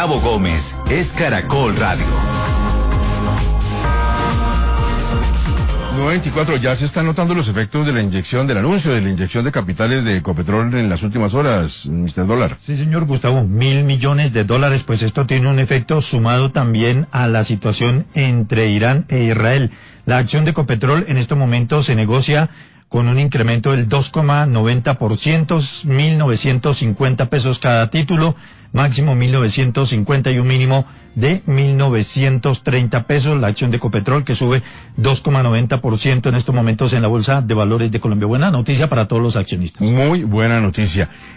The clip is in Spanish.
Gustavo Gómez es Caracol Radio. 9:24, ya se están notando los efectos de la inyección, del anuncio de la inyección de capitales de Ecopetrol en las últimas horas, Mr. Dólar. Sí, señor Gustavo, $1.000 millones, pues esto tiene un efecto sumado también a la situación entre Irán e Israel. La acción de Ecopetrol en este momento se negocia con un incremento del 2,90%, 1.950 pesos cada título, máximo 1.950 y un mínimo de 1.930 pesos. La acción de Ecopetrol que sube 2,90% en estos momentos en la Bolsa de Valores de Colombia. Buena noticia para todos los accionistas. Muy buena noticia.